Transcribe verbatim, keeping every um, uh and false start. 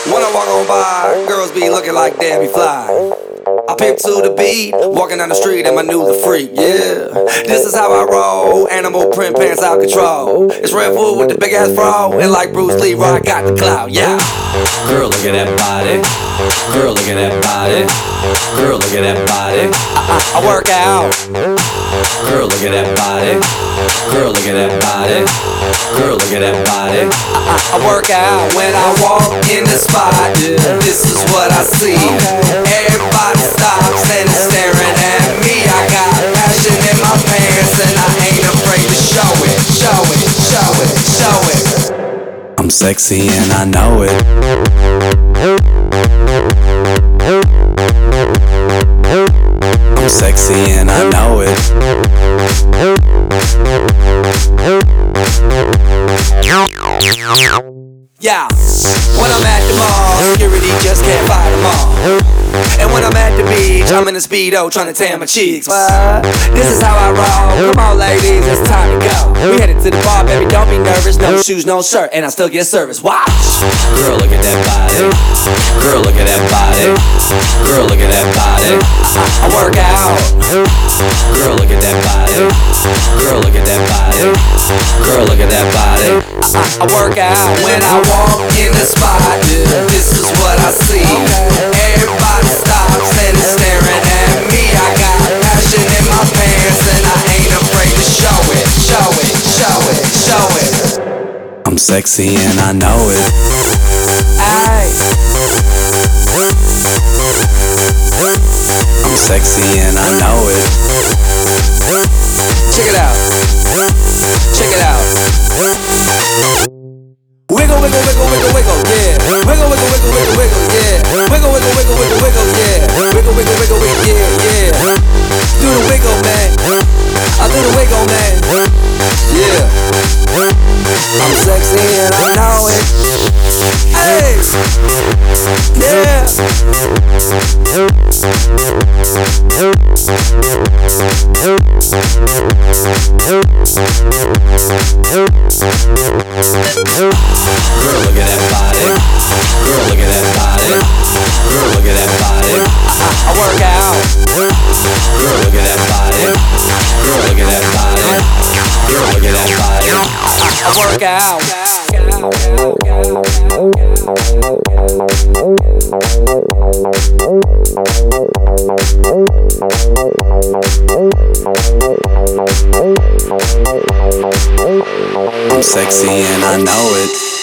When I walk on by, girls be looking like Debbie Fly. I pimp to the beat, walking down the street and my new the freak, yeah. This is how I roll, animal print pants out control. It's Red Food with the big ass fro, and like Bruce Lee, I got the clout, yeah. Girl, look at that body. Girl, look at that body. Girl, look at that body. I, I, I work out. Girl, look at that body. Girl, look at that body. Girl, look at that body. I, I, I work out when I walk in the spot. This is what I see. Everybody stops and is staring at me. I got passion in my pants and I ain't afraid to show it, show it, show it, show it. I'm sexy and I know it. I'm sexy and I know it. Yeah, when I'm at the mall, security just can't fight them all. And when I'm at the beach, I'm in a Speedo trying to tan my cheeks. What? This is how I roll. Come on, ladies, it's time to go. We headed to the bar, baby, don't be nervous. No shoes, no shirt, and I still get service. Watch. Girl, look at that body. Girl, look at that body. Girl, look at that body. I, I work out. Girl, look at that body. Girl, look at that body. Girl, look at that body. I, I work out when I walk in the spot. This is what I see. Everybody stops and is staring at me. I got passion in my pants and I ain't afraid to show it, show it, show it, show it. I'm sexy and I know it. Aye. I'm sexy and I know it. Check it out. Check it out. Wiggle, wiggle, wiggle, wiggle, wiggle, yeah. Wiggle, wiggle, wiggle, wiggle, wiggle, yeah. Wiggle, wiggle, wiggle, wiggle, wiggle, yeah. Wiggle, wiggle, wiggle, wiggle, yeah, yeah. Do the wiggle, man. I do the wiggle, man. Yeah. I'm sexy and I know it. Hey. Yeah. Girl, look at that body. Girl, look at that body. Girl, look at that body. I, I work out. Girl, look at that body. Girl, look at that body. Girl, look at that body. I, I work out. I'm sexy and I know it.